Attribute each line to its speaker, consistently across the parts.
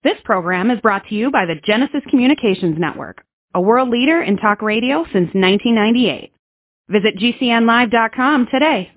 Speaker 1: This program is brought to you by the Genesis Communications Network, a world leader in talk radio since 1998. Visit GCNlive.com today.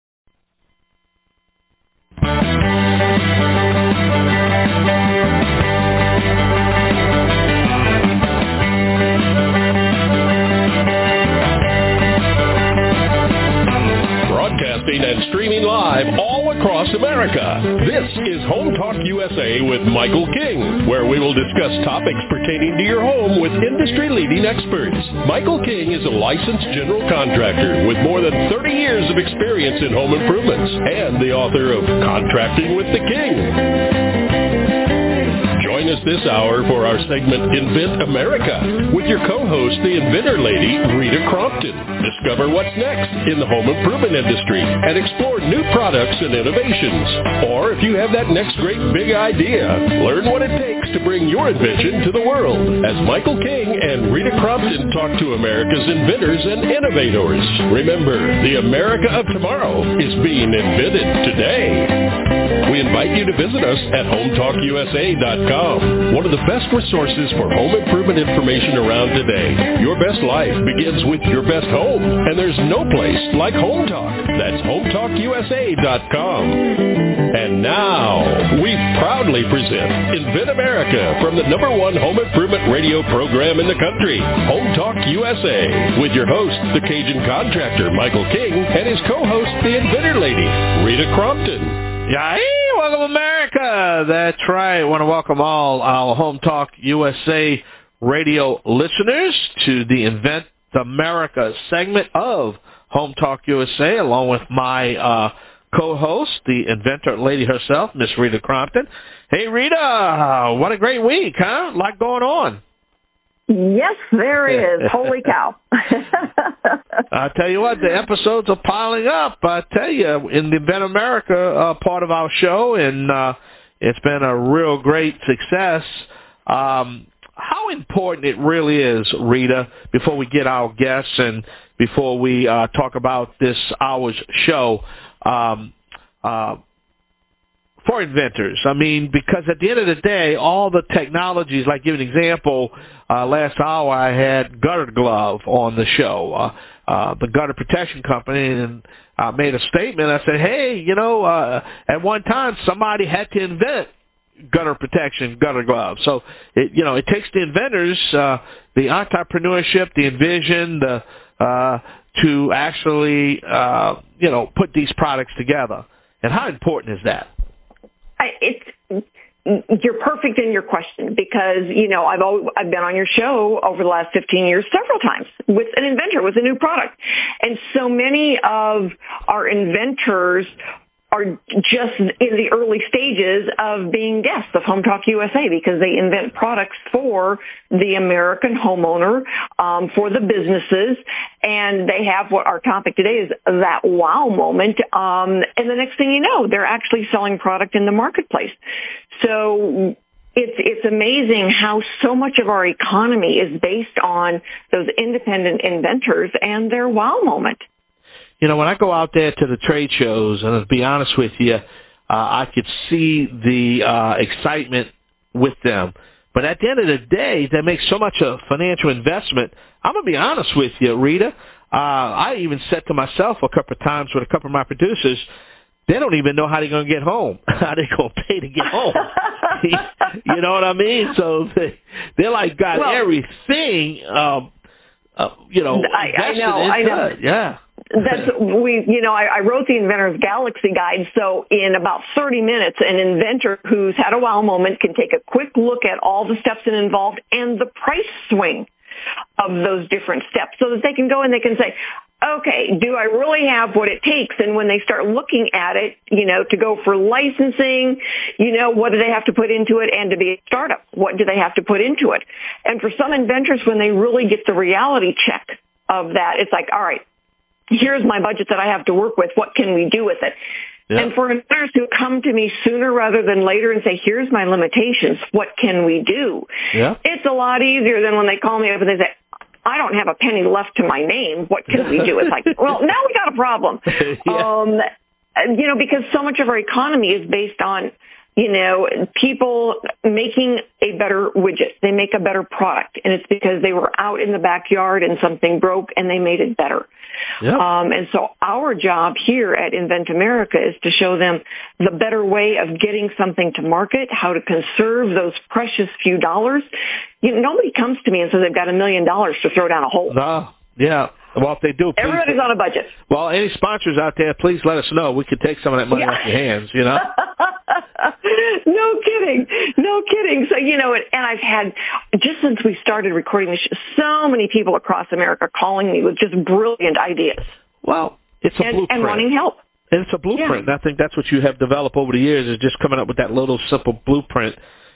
Speaker 2: Broadcasting and streaming live all across America. This is Home Talk USA with Michael King, where we will discuss topics pertaining to your home with industry-leading experts. Michael King is a licensed general contractor with more than 30 years of experience in home improvements and the author of Contracting with the King. Join us this hour for our segment Invent America with your co-host, the inventor lady, Rita Crompton. Discover what's next in the home improvement industry and explore new products and innovations. Or if you have that next great big idea, learn what it takes to bring your invention to the world as Michael King and Rita Crompton talk to America's inventors and innovators. Remember, the America of tomorrow is being invented today. We invite you to visit us at HomeTalkUSA.com, one of the best resources for home improvement information around today. Your best life begins with your best home, and there's no place like Home Talk. That's HomeTalkUSA.com. And now, we proudly present Invent America from the #1 home improvement radio program in the country, Home Talk USA, with your host, the Cajun contractor, Michael King, and his co-host, the inventor lady, Rita Crompton.
Speaker 3: Yeah, hey, welcome America. That's right. I want to welcome all our Home Talk USA radio listeners to the Invent America segment of Home Talk USA, along with my co-host, the inventor lady herself, Miss Rita Crompton. Hey, Rita, what a great week, huh? A lot going on.
Speaker 4: Yes, there is. Holy cow.
Speaker 3: I tell you what, the episodes are piling up. I tell you, in the Invent America part of our show, and it's been a real great success. How important it really is, Rita, before we get our guests and before we talk about this hour's show, for inventors. I mean, because at the end of the day, all the technologies, like give an example, last hour I had Gutter Glove on the show, the gutter protection company, and I made a statement. I said, hey, you know, at one time somebody had to invent gutter protection, gutter glove. So, it takes the inventors, the entrepreneurship, the envision, to actually, put these products together. And how important is that?
Speaker 4: You're perfect in your question because, I've been on your show over the last 15 years several times with an inventor, with a new product. And so many of our inventors are just in the early stages of being guests of Home Talk USA because they invent products for the American homeowner, for the businesses, and they have what our topic today is, that wow moment. And the next thing you know, they're actually selling product in the marketplace. So it's amazing how so much of our economy is based on those independent inventors and their wow moment.
Speaker 3: When I go out there to the trade shows, and to be honest with you, I could see the excitement with them. But at the end of the day, they make so much a financial investment. I'm going to be honest with you, Rita. I even said to myself a couple of times with a couple of my producers, they don't even know how they're going to get home, how they're going to pay to get home. You know what I mean? So they're like got everything,
Speaker 4: I know.
Speaker 3: Yeah.
Speaker 4: I wrote the Inventor's Galaxy Guide, so in about 30 minutes, an inventor who's had a wow moment can take a quick look at all the steps involved and the price swing of those different steps so that they can go and they can say, okay, do I really have what it takes? And when they start looking at it, to go for licensing, what do they have to put into it? And to be a startup, what do they have to put into it? And for some inventors, when they really get the reality check of that, it's like, all right, here's my budget that I have to work with. What can we do with it? Yeah. And for inventors who come to me sooner rather than later and say, here's my limitations, what can we do? Yeah. It's a lot easier than when they call me up and they say, I don't have a penny left to my name. What can we do? It's like, well, now we got a problem. Yeah. Because so much of our economy is based on people making a better widget. They make a better product, and it's because they were out in the backyard and something broke and they made it better.
Speaker 3: Yep.
Speaker 4: And so our job here at Invent America is to show them the better way of getting something to market, how to conserve those precious few dollars. Nobody comes to me and says they've got $1 million to throw down a hole.
Speaker 3: No, yeah. Well, if they do, please.
Speaker 4: Everybody's on a budget.
Speaker 3: Well, any sponsors out there, please let us know. We could take some of that money off your hands,
Speaker 4: No kidding. So, and I've had, just since we started recording this, so many people across America calling me with just brilliant ideas.
Speaker 3: Well, it's a blueprint.
Speaker 4: And wanting help.
Speaker 3: And it's a blueprint. Yeah. And I think that's what you have developed over the years, is just coming up with that little simple blueprint.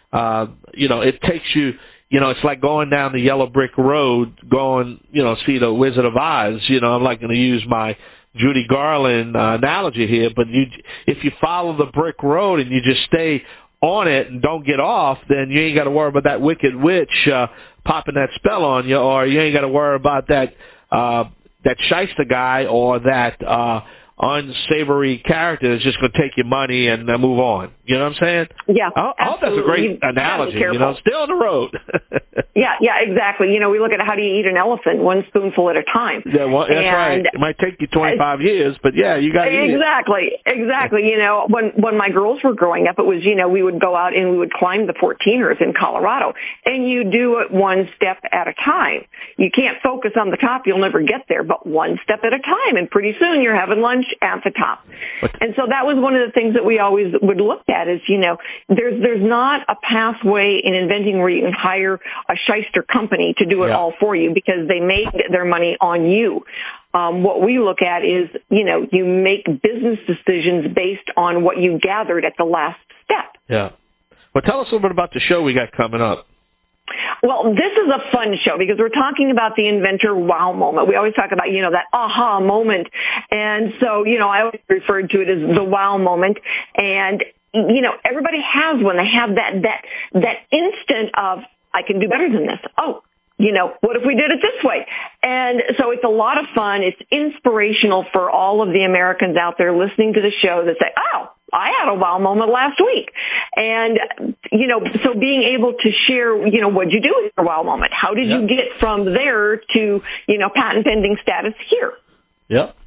Speaker 3: It takes you, it's like going down the yellow brick road, see the Wizard of Oz. I'm not going to use my Judy Garland analogy here, but if you follow the brick road and you just stay on it and don't get off, then you ain't got to worry about that wicked witch popping that spell on you, or you ain't got to worry about that shyster guy or that unsavory character that's just going to take your money and move on. You know what I'm saying?
Speaker 4: Yeah,
Speaker 3: I hope that's a great analogy. Stay on the road.
Speaker 4: Yeah, exactly. We look at how do you eat an elephant, one spoonful at a time.
Speaker 3: Yeah, well, that's right. It might take you 25 years, but yeah, you got to eat it. Exactly. When my girls were growing up, it was, we would go out and we would climb the 14ers in Colorado, and you do it one step at a time. You can't focus on the top; you'll never get there. But one step at a time, and pretty soon you're having lunch at the top. And so that was one of the things that we always would look at is, there's not a pathway in inventing where you can hire a shyster company to do it all for you because they made their money on you. What we look at is, you make business decisions based on what you gathered at the last step. Yeah. Well, tell us a little bit about the show we got coming up.
Speaker 4: Well, this is a fun show because we're talking about the inventor wow moment. We always talk about, that aha moment. And so, I always referred to it as the wow moment. And, everybody has one. They have that instant of, I can do better than this. Oh, what if we did it this way? And so it's a lot of fun. It's inspirational for all of the Americans out there listening to the show that say, oh, I had a wow moment last week. And, so being able to share, what'd you do with your wow moment? How did you get from there to, patent pending status here?
Speaker 3: Yep.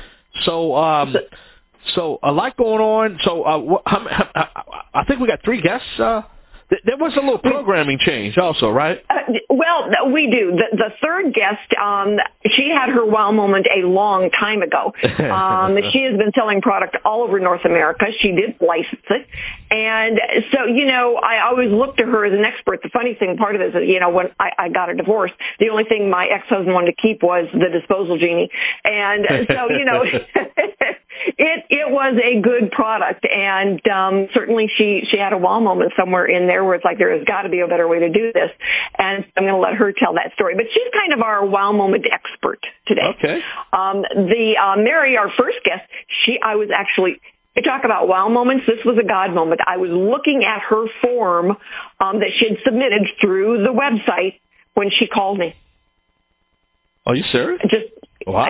Speaker 3: So a lot going on. So I think we got 3 guests. There was a little programming change also, right?
Speaker 4: Well, we do. The third guest, she had her wow moment a long time ago. She has been selling product all over North America. She did license it. And so, I always look to her as an expert. The funny thing, part of it is, when I got a divorce, the only thing my ex-husband wanted to keep was the disposal genie. And so, it was a good product. And certainly she had a wow moment somewhere in there where it's like, there has got to be a better way to do this. And I'm going to let her tell that story. But she's kind of our wow moment expert today.
Speaker 3: Okay.
Speaker 4: Mary, our first guest, I was actually, you talk about wow moments, this was a God moment. I was looking at her form that she had submitted through the website when she called me.
Speaker 3: Are you serious?
Speaker 4: Wow.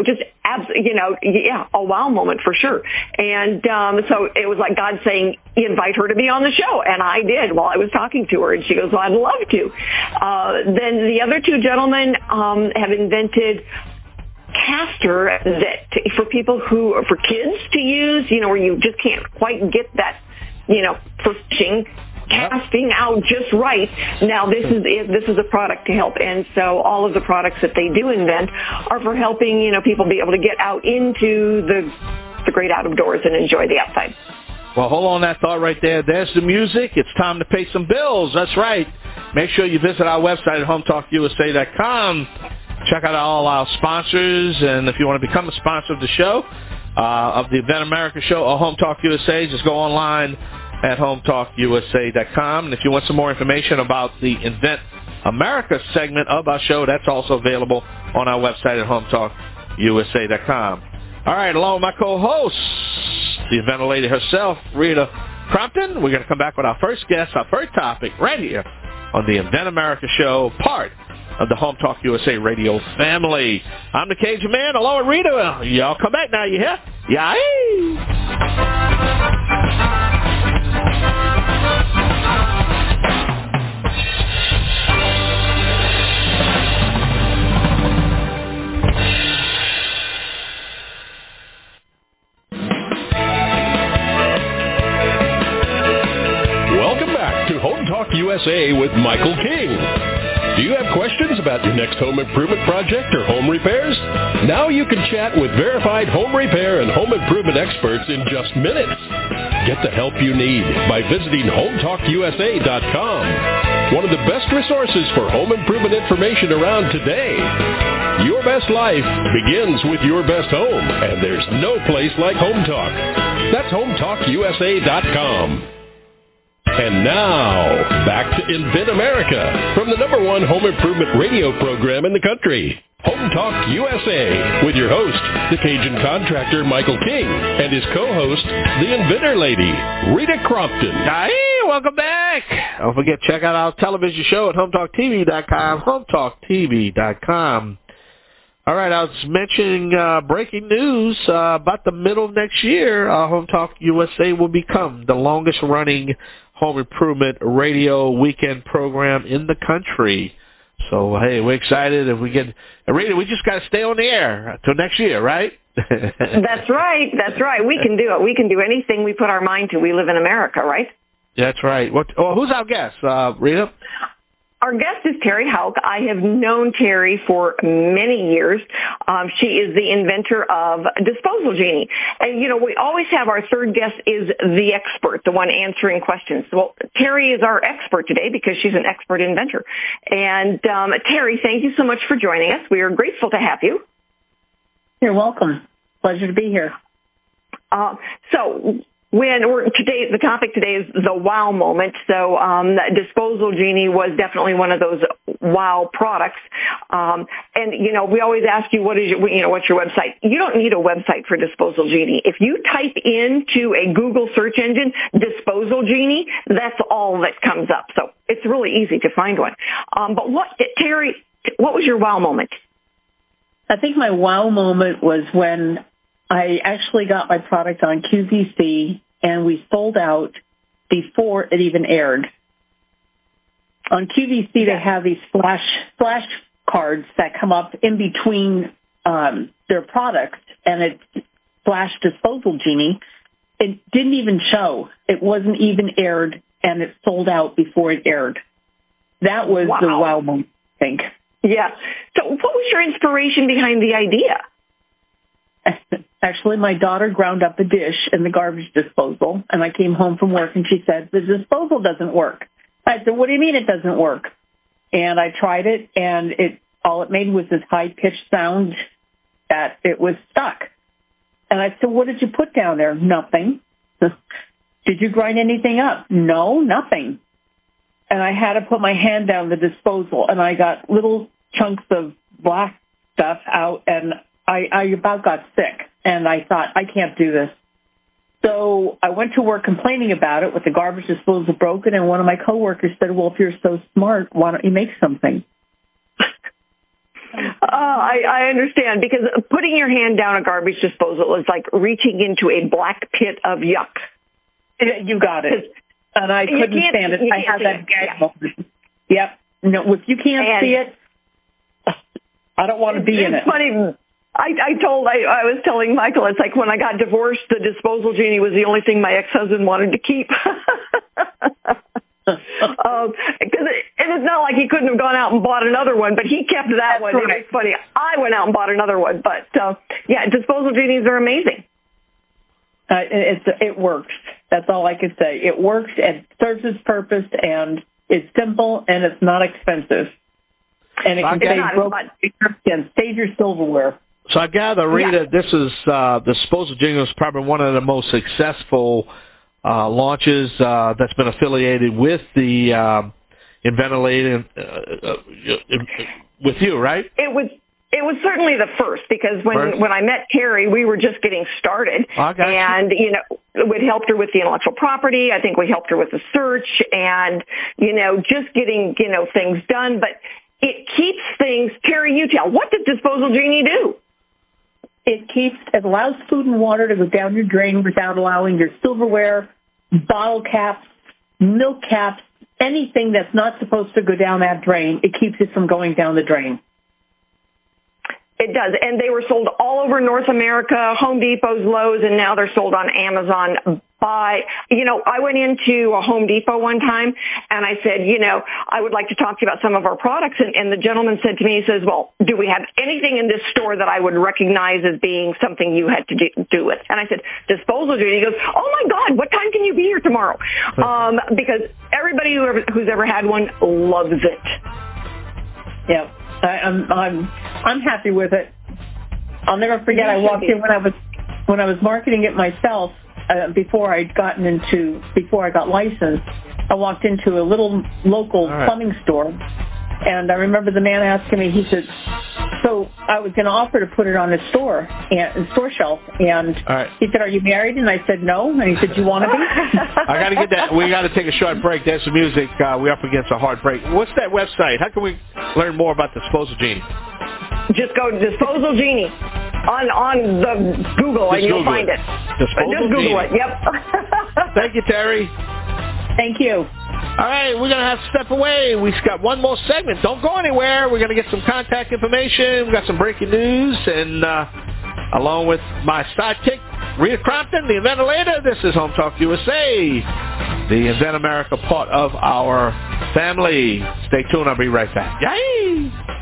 Speaker 4: A wow moment for sure. And so it was like God saying, invite her to be on the show. And I did while I was talking to her. And she goes, well, I'd love to. Then the other 2 gentlemen have invented caster for people for kids to use, where you just can't quite get that, for fishing. Casting out just right. Now this is a product to help, and so all of the products that they do invent are for helping people be able to get out into the great outdoors and enjoy the outside.
Speaker 3: Well, hold on that thought right there. There's the music. It's time to pay some bills. That's right. Make sure you visit our website at HomeTalkUSA.com. Check out all our sponsors, and if you want to become a sponsor of the show, of the Invent America show or Home Talk USA, just go online at HomeTalkUSA.com. And if you want some more information about the Invent America segment of our show, that's also available on our website at HomeTalkUSA.com. All right, along with my co-host, the inventor lady herself, Rita Crompton, we're going to come back with our first guest, our first topic, right here on the Invent America show, part of the Home Talk USA radio family. I'm the Cajun Man, along with Rita. Y'all come back now, you hear? Yay!
Speaker 2: back to Home Talk USA with Michael King. Do you have questions about your next home improvement project or home repairs? Now you can chat with verified home repair and home improvement experts in just minutes. Get the help you need by visiting HometalkUSA.com. One of the best resources for home improvement information around today. Your best life begins with your best home, and there's no place like Home Talk. That's HometalkUSA.com. And now, back to Invent America from the #1 home improvement radio program in the country, Home Talk USA, with your host, the Cajun contractor Michael King, and his co-host, the Inventor Lady, Rita Crompton.
Speaker 3: Hey, welcome back. Don't forget, check out our television show at HomeTalkTV.com, HomeTalkTV.com. All right, I was mentioning breaking news about the middle of next year. Home Talk USA will become the longest-running home improvement radio weekend program in the country. So, hey, we're excited. If we can, Rita, we just got to stay on the air until next year, right?
Speaker 4: That's right. That's right. We can do it. We can do anything we put our mind to. We live in America, right?
Speaker 3: That's right. Who's our guest, Rita?
Speaker 4: Our guest is Terry Houck. I have known Terry for many years. She is the inventor of Disposal Genie. And, you know, we always have our third guest is the expert, the one answering questions. Well, Terry is our expert today because she's an expert inventor. And, Terry, thank you so much for joining us. We are grateful to have you.
Speaker 5: You're welcome. Pleasure to be here.
Speaker 4: The topic today is the wow moment. So, Disposal Genie was definitely one of those wow products. And, you know, we always ask you, what's your website? You don't need a website for Disposal Genie. If you type into a Google search engine, Disposal Genie, that's all that comes up. So it's really easy to find one. But Terry, what was your wow moment?
Speaker 5: I think my wow moment was when I actually got my product on QVC, and we sold out before it even aired. On QVC, they have these flash cards that come up in between their products, and it flashed Disposal Genie. It didn't even show. It wasn't even aired, and it sold out before it aired. That was the wow moment, I think.
Speaker 4: Yeah. So what was your inspiration behind the idea?
Speaker 5: Actually, my daughter ground up a dish in the garbage disposal, and I came home from work, and she said, the disposal doesn't work. I said, what do you mean it doesn't work? And I tried it, and all it made was this high-pitched sound that it was stuck. And I said, what did you put down there? Nothing. Did you grind anything up? No, nothing. And I had to put my hand down the disposal, and I got little chunks of black stuff out, and I about got sick, and I thought, I can't do this. So I went to work complaining about it with the garbage disposal broken, and one of my coworkers said, well, if you're so smart, why don't you make something?
Speaker 4: I understand, because putting your hand down a garbage disposal is like reaching into a black pit of yuck.
Speaker 5: You got it. And I couldn't stand it. I had that gag moment. Yep. No, if you can't see it, I don't want to be in it.
Speaker 4: It's funny. I was telling Michael, it's like when I got divorced, the Disposal Genie was the only thing my ex-husband wanted to keep. And it's not like he couldn't have gone out and bought another one, but he kept that one. Right. It was funny. I went out and bought another one, but Disposal Genies are amazing.
Speaker 5: It works. That's all I can say. It works and serves its purpose, and it's simple and it's not expensive. And it can stay broken and save your silverware.
Speaker 3: So I gather, Rita, this is Disposal Genie was probably one of the most successful launches that's been affiliated with the Inventor Lady with you, right?
Speaker 4: It was certainly the first, because when I met Terry, we were just getting started. And, we helped her with the intellectual property. I think we helped her with the search and, just getting, things done. But it keeps things, Terry, you tell, what does Disposal Genie do?
Speaker 5: It allows food and water to go down your drain without allowing your silverware, bottle caps, milk caps, anything that's not supposed to go down that drain. It keeps it from going down the drain.
Speaker 4: It does. And they were sold all over North America, Home Depots, Lowe's, and now they're sold on Amazon I went into a Home Depot one time and I said, I would like to talk to you about some of our products. And the gentleman said to me, he says, well, do we have anything in this store that I would recognize as being something you had to do with? And I said, disposal duty. He goes, oh my God, what time can you be here tomorrow? Because everybody who's ever had one loves it.
Speaker 5: Yeah, I'm happy with it. I'll never forget. I walked in when I was marketing it myself. Before I got licensed, I walked into a little local plumbing store, and I remember the man asking me. He said, "So I was going to offer to put it on his store shelf," and he said, "Are you married?" And I said, "No." And he said, "Do you want to be?"
Speaker 3: I got to get that. We got to take a short break. There's some music. We're up against a hard break. What's that website? How can we learn more about Disposal Genie?
Speaker 4: Just go to Disposal Genie on the Google, and you'll find it. Just Google it. Yep.
Speaker 3: Thank you, Terry.
Speaker 5: Thank you.
Speaker 3: All right, we're going to have to step away. We've got one more segment. Don't go anywhere. We're going to get some contact information. We've got some breaking news, and along with my sidekick, Rita Crompton, the Inventor Later, this is Home Talk USA, the Invent America part of our family. Stay tuned. I'll be right back. Yay!